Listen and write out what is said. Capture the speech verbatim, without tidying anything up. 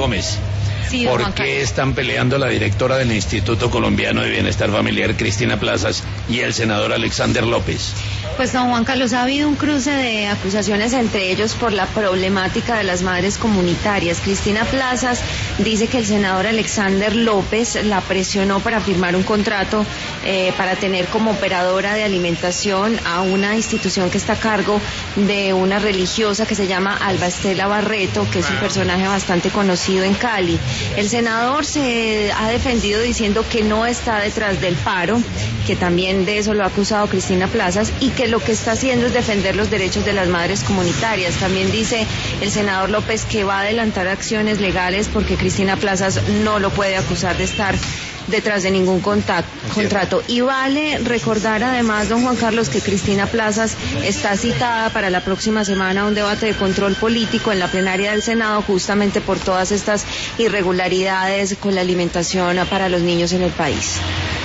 Gómez. Sí, ¿Por qué están peleando la directora del Instituto Colombiano de Bienestar Familiar, Cristina Plazas, y el senador Alexander López? Pues don Juan Carlos, ha habido un cruce de acusaciones entre ellos por la problemática de las madres comunitarias. Cristina Plazas dice que el senador Alexander López la presionó para firmar un contrato eh, para tener como operadora de alimentación a una institución que está a cargo de una religiosa que se llama Alba Estela Barreto, que es un personaje bastante conocido en Cali. El senador se ha defendido diciendo que no está detrás del paro, que también de eso lo ha acusado Cristina Plazas, y que lo que está haciendo es defender los derechos de las madres comunitarias. También dice el senador López que va a adelantar acciones legales porque Cristina Plazas no lo puede acusar de estar detrás de ningún contacto, contrato. Y vale recordar además, don Juan Carlos, que Cristina Plazas está citada para la próxima semana a un debate de control político en la plenaria del Senado, justamente por todas estas irregularidades con la alimentación para los niños en el país.